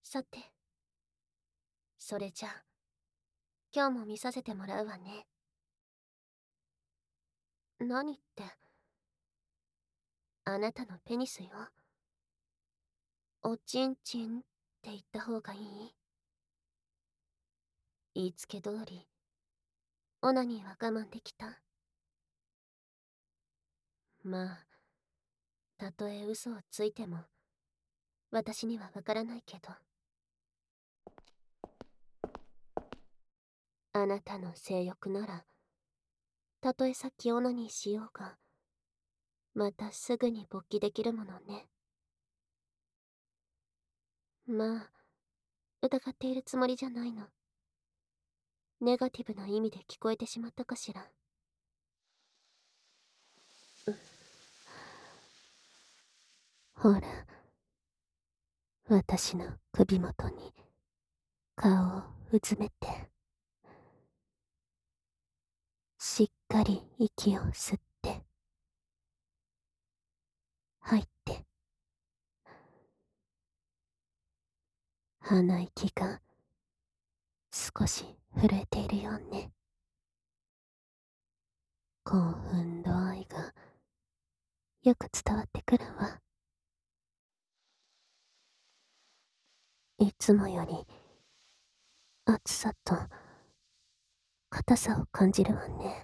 さて、それじゃあ、今日も見させてもらうわね。何って、あなたのペニスよ。おちんちんって言った方がいい？言いつけ通り、オナニーは我慢できた？まあ、たとえ嘘をついても、私にはわからないけど。あなたの性欲なら、たとえさっきオナニーしようが、またすぐに勃起できるものね。まあ、疑っているつもりじゃないの。ネガティブな意味で聞こえてしまったかしら。ほら、私の首元に顔をうずめて、しっかり息を吸って、吐いて、鼻息が少し震えているようね。興奮度合いがよく伝わってくるわ。いつもより熱さと硬さを感じるわね。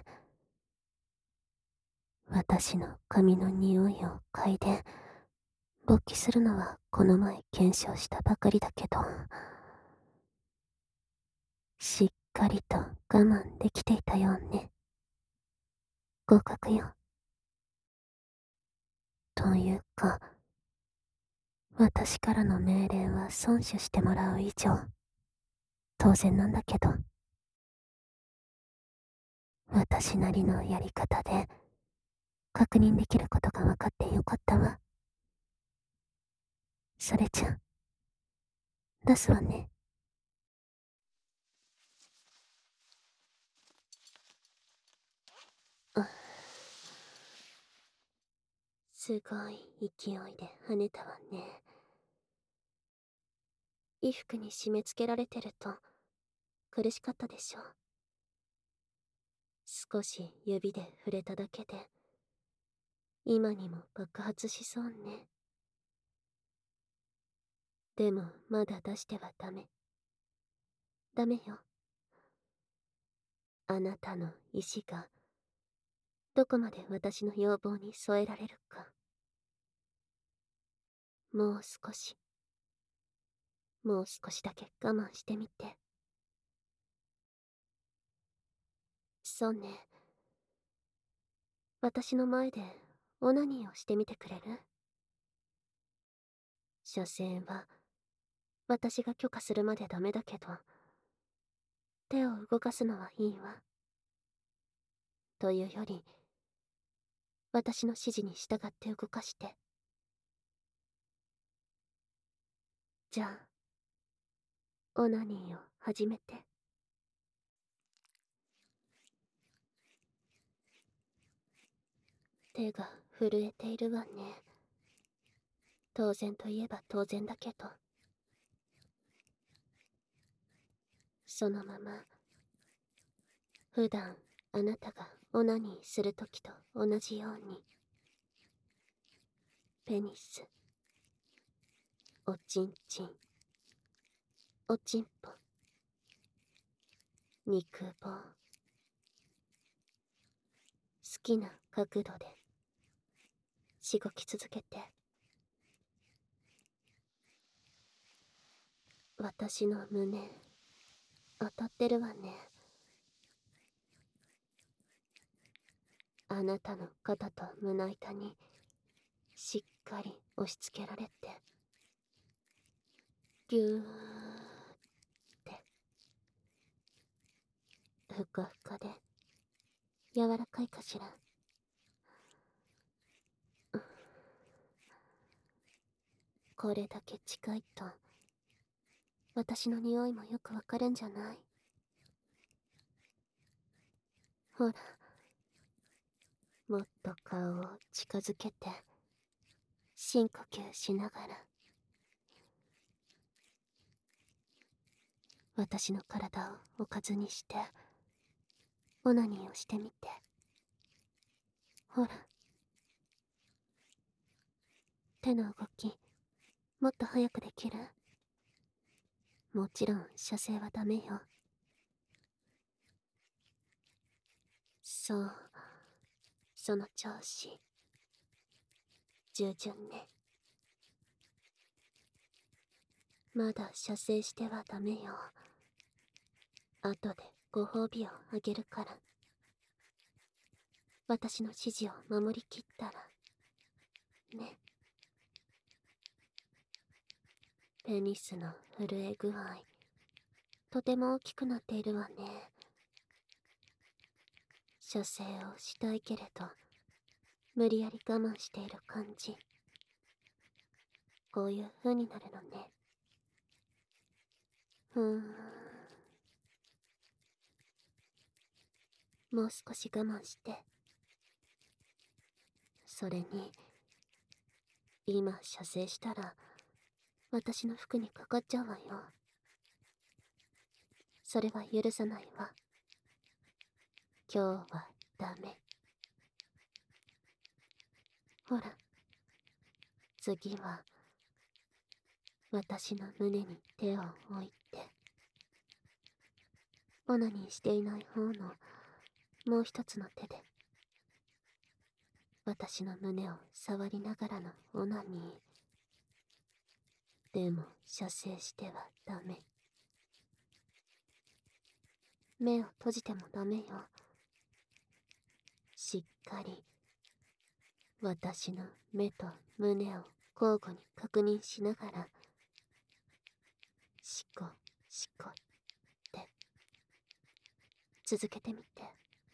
私の髪の匂いを嗅いで勃起するのはこの前検証したばかりだけど、しっかりと我慢できていたよね。合格よ。というか、私からの命令は遵守してもらう以上、当然なんだけど、私なりのやり方で確認できることが分かってよかったわ。それじゃ、出すわね。すごい勢いで跳ねたわね。衣服に締め付けられてると苦しかったでしょ。少し指で触れただけで今にも爆発しそうね。でもまだ出してはダメ。ダメよ。あなたの意志がどこまで私の要望に添えられるか。もう少し、もう少しだけ我慢してみて。そうね。私の前でオナニーをしてみてくれる？所詮は私が許可するまでダメだけど、手を動かすのはいいわ。というより、私の指示に従って動かして。じゃあ、オナニーを始めて。手が震えているわね。当然といえば当然だけど。そのまま、普段あなたがオナニーするときと同じように、ペニス、おちんちん、おちんぽ、肉棒、好きな角度でしごき続けて。私の胸、当たってるわね。あなたの肩と胸板にしっかり押し付けられて、ぎゅーってふかふかで柔らかいかしら。これだけ近いと私の匂いもよくわかるんじゃない？ほら、もっと顔を近づけて深呼吸しながら。 私の体をおかずにしてオナニーをしてみて。ほら、手の動きもっと早くできる？もちろん射精はダメよ。そう、その調子。従順ね。まだ射精してはダメよ。後でご褒美をあげるから。私の指示を守りきったらね。ペニスの震え具合、とても大きくなっているわね。射精をしたいけれど無理やり我慢している感じ。こういう風になるのね。もう少し我慢して。それに今射精したら私の服にかかっちゃうわよ。それは許さないわ。今日はダメ。ほら、次は私の胸に手を置いて、オナニーしていない方のもう一つの手で私の胸を触りながらのオナニー。でも射精してはダメ。目を閉じてもダメよ。しっかり私の目と胸を交互に確認しながら、シコシコって続けてみて。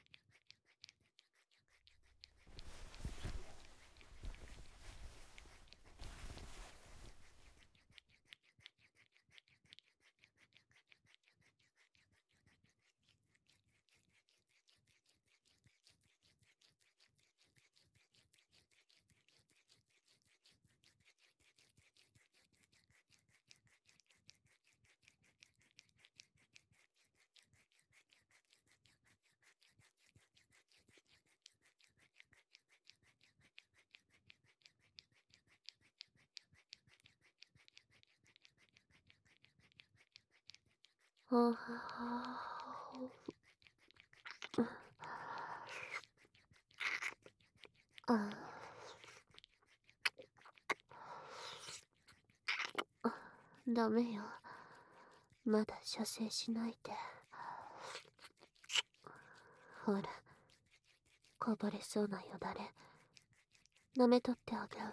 ダメよ。まだ射精しないで。ほら、こぼれそうなよだれ舐めとってあげる。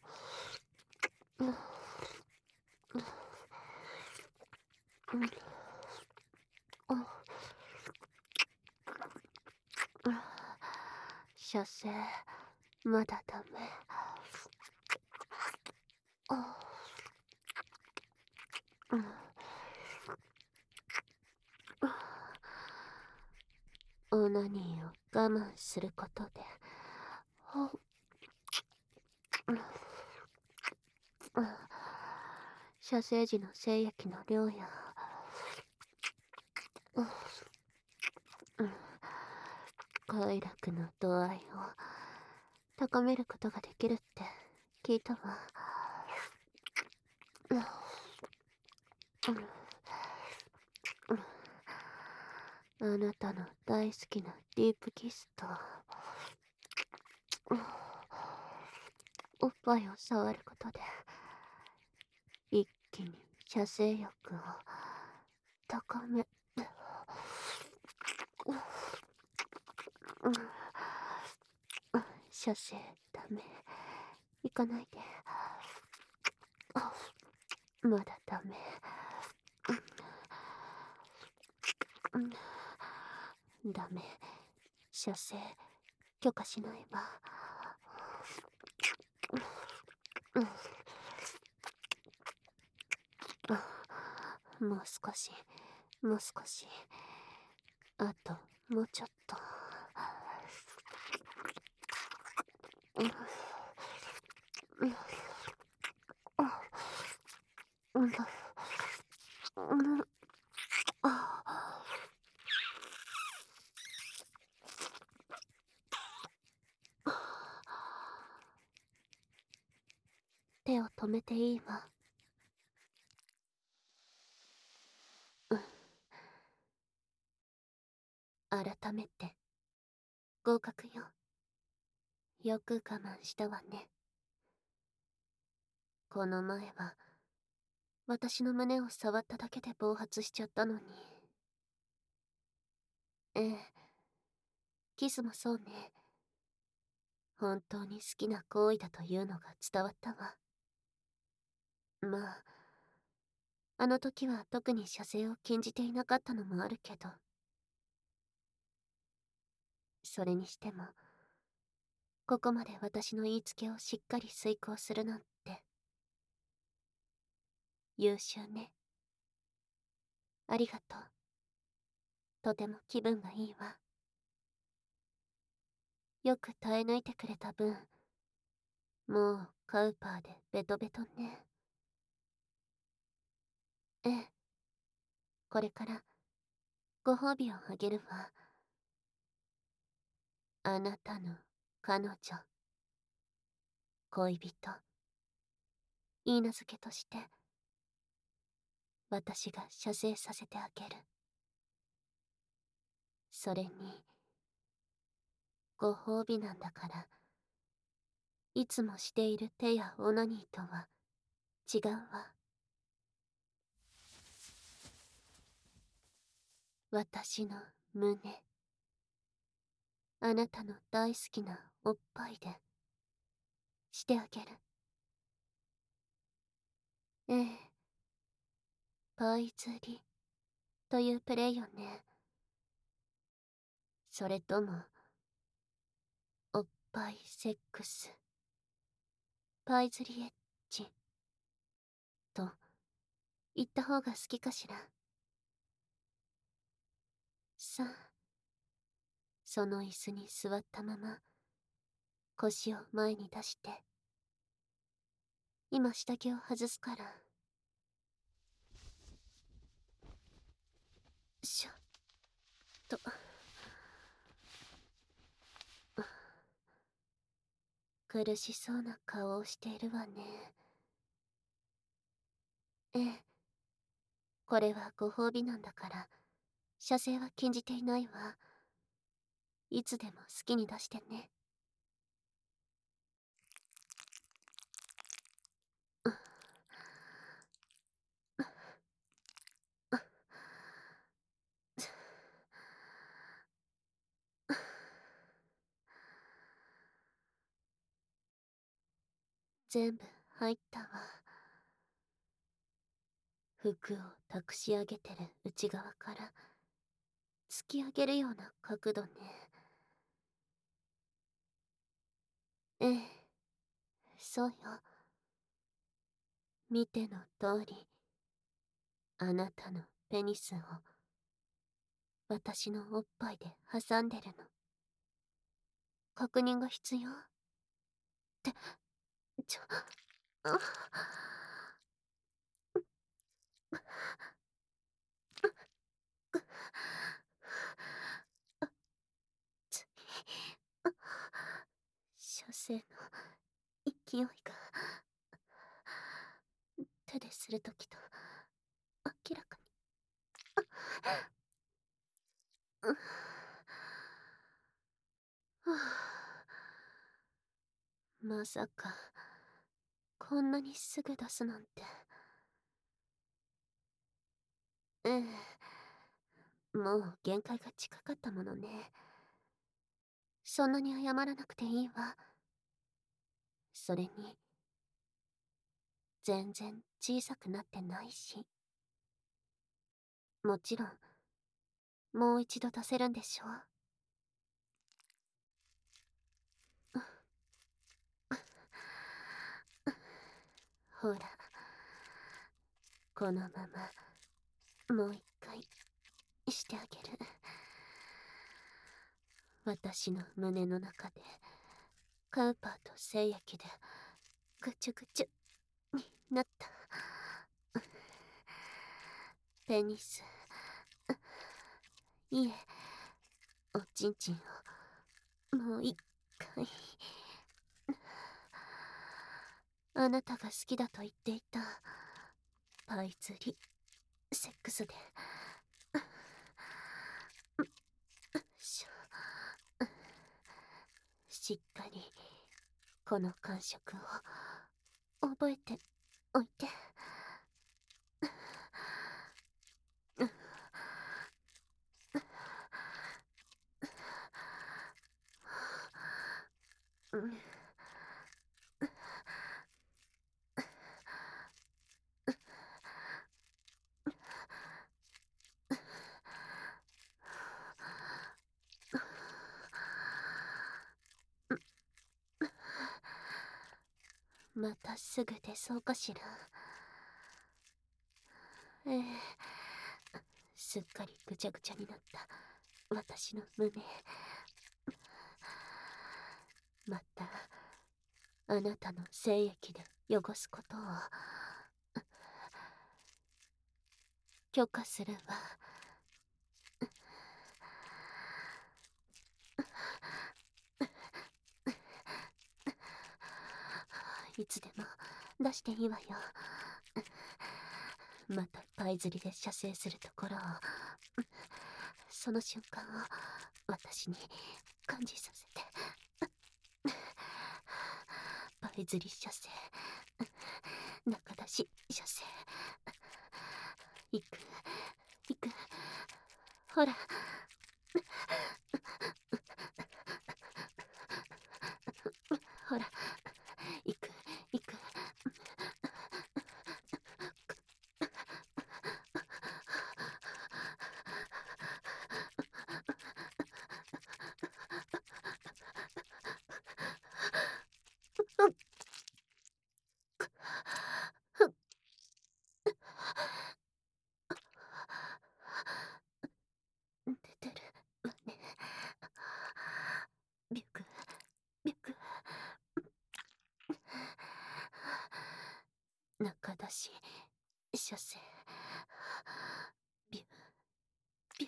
射精まだダメ。オナニーを我慢することで射精時の精液の量や快楽の度合いを高めることができるって聞いたわ。あなたの大好きなディープキスとおっぱいを触ることで一気に射精欲を高め。射精ダメ。行かないで。まだダメ。ダメ。射精許可しないわ。もう少し、もう少し。あともうちょっと。 手を止めていいわ。うん。改めて合格よ。よく我慢したわね。この前は私の胸を触っただけで暴発しちゃったのに。ええ、キスもそうね。本当に好きな行為だというのが伝わったわ。まあ、あの時は特に射精を禁じていなかったのもあるけど、それにしても、ここまで私の言いつけをしっかり遂行するなんて、優秀ね。ありがとう。とても気分がいいわ。よく耐え抜いてくれた分、もうカウパーでベトベトね。ええ、これからご褒美をあげるわ。あなたの彼女、恋人、言い名付けとして、私が射精させてあげる。それに、ご褒美なんだから、いつもしている手やオナニーとは違うわ。私の胸、あなたの大好きなおっぱいで、してあげる。ええ、パイ釣りというプレイよね。それとも、おっぱいセックス、パイ釣りエッチ、と言った方が好きかしら。さあ、その椅子に座ったまま、腰を前に出して、今下着を外すから。しょっと。苦しそうな顔をしているわね。ええ、これはご褒美なんだから、射精は禁じていないわ。いつでも好きに出してね。全部入ったわ。服を託し上げてる内側から突き上げるような角度ね。ええ、そうよ。見ての通り、あなたのペニスを私のおっぱいで挟んでるの。確認が必要って、あ、つ射精の勢いが手でするときと明らかに。うん、はあ、まさかこんなにすぐ出すなんて。ええ、もう限界が近かったものね。そんなに謝らなくていいわ。それに全然小さくなってないし。もちろんもう一度出せるんでしょ。ほら、このままもう一回してあげる。私の胸の中でカウパーと精液でぐちゅぐちゅになったペニス、いえ、おちんちんをもう一回。 あなたが好きだと言っていたパイ釣りセックスでししっかりこの感触を覚えておいて。またすぐ出そうかしら。ええ、すっかりぐちゃぐちゃになった私の胸。またあなたの精液で汚すことを許可するわ。いつでも出していいわよ。またパイ釣りで射精するところを、その瞬間を私に感じさせて。パイ釣り射精、中出し射精、行く行く、ほら。ほら、行く行く。出てるわね。ビュクビュク。中出し射精、ビュビュ。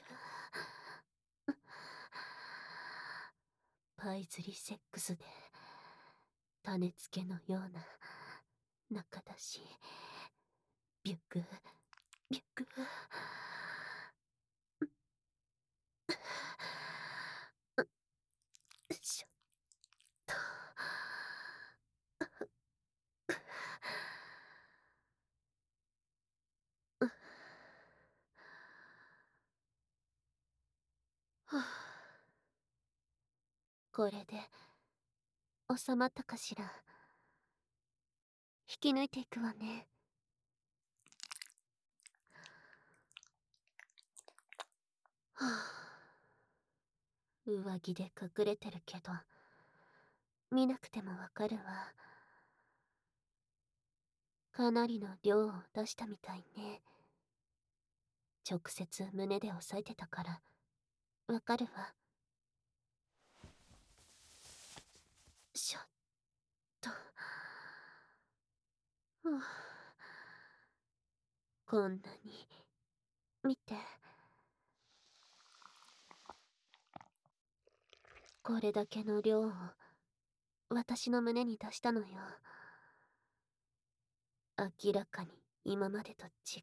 パイ釣りセックスで種付けのような中出しビュクビュク。しょっと。はあ、これで収まったかしら。引き抜いていくわね。はあ、上着で隠れてるけど見なくてもわかるわ。かなりの量を出したみたいね。直接胸で押さえてたからわかるわ。しょっと。はあ、こんなに見て、これだけの量を私の胸に出したのよ。明らかに今までと違う。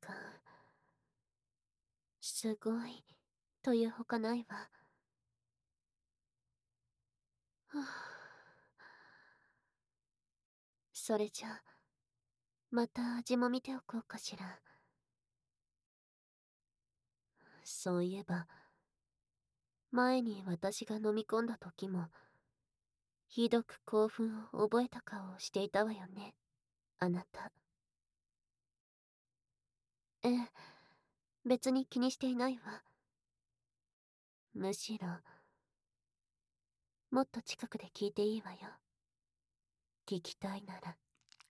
すごいというほかないわ。はあ、それじゃまた味も見ておこうかしら。そういえば前に私が飲み込んだ時もひどく興奮を覚えた顔をしていたわよね、あなた。ええ、別に気にしていないわ。むしろもっと近くで聞いていいわよ。聞きたいなら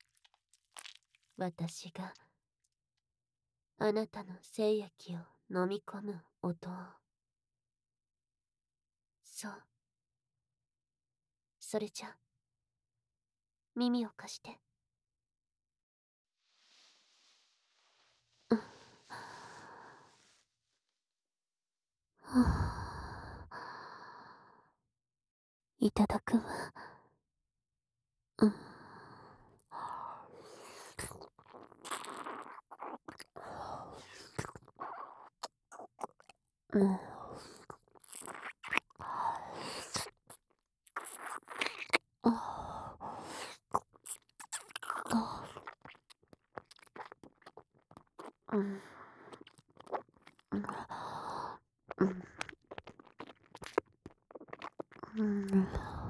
私があなたの精液を飲み込む音を。そう、それじゃ耳を貸して。うん。はあ、いただくわ。うん。 うん。ああ、うん。うん。うん。うん。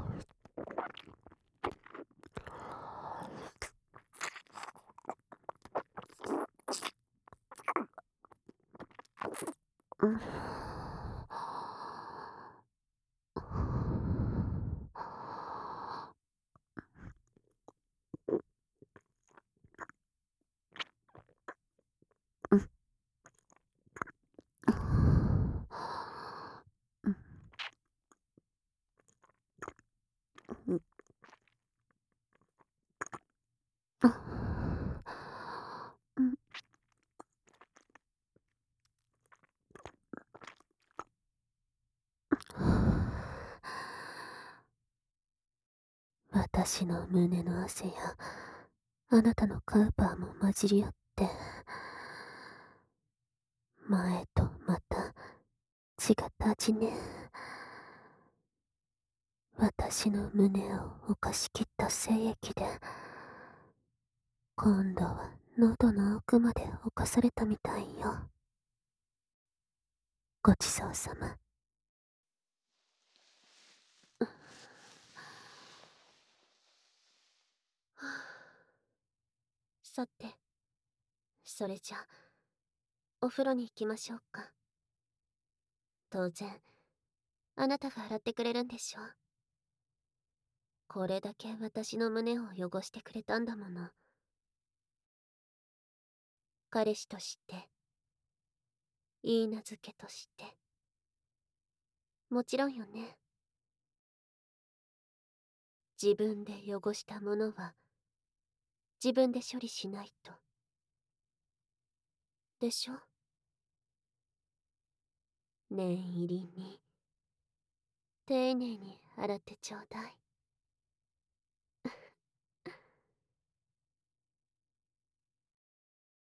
うん。うん。うん。うん。私の胸の汗や、あなたのカウパーも混じり合って、前とまた違った味ね。私の胸を犯しきった精液で、今度は喉の奥まで侵されたみたいよ。ごちそうさま。さて、それじゃ、お風呂に行きましょうか。当然、あなたが洗ってくれるんでしょ。これだけ私の胸を汚してくれたんだもの。彼氏として、いい名付けとして。もちろんよね。自分で汚したものは、自分で処理しないと。でしょ。念入りに、丁寧に洗ってちょうだい。